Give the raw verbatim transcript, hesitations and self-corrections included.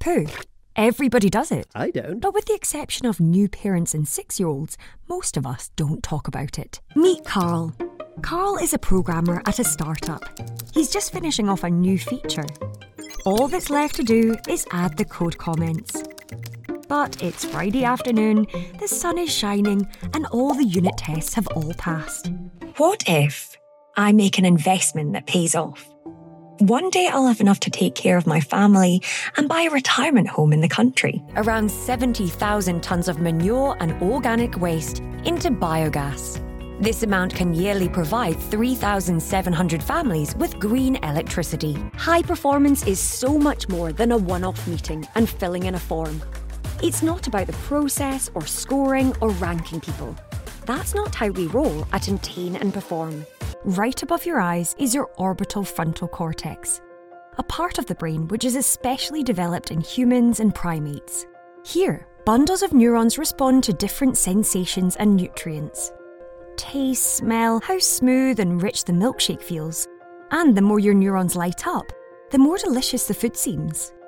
Poo. Everybody does it. I don't. But with the exception of new parents and six-year-olds, most of us don't talk about it. Meet Carl. Carl is a programmer at a startup. He's just finishing off a new feature. All that's left to do is add the code comments. But it's Friday afternoon, the sun is shining, and all the unit tests have all passed. What if I make an investment that pays off? One day I'll have enough to take care of my family and buy a retirement home in the country. Around seventy thousand tonnes of manure and organic waste into biogas. This amount can yearly provide three thousand seven hundred families with green electricity. High performance is so much more than a one-off meeting and filling in a form. It's not about the process or scoring or ranking people. That's not how we roll at Entain and Perform. Right above your eyes is your orbital frontal cortex, a part of the brain which is especially developed in humans and primates. Here, bundles of neurons respond to different sensations and nutrients. Taste, smell, how smooth and rich the milkshake feels. And the more your neurons light up, the more delicious the food seems.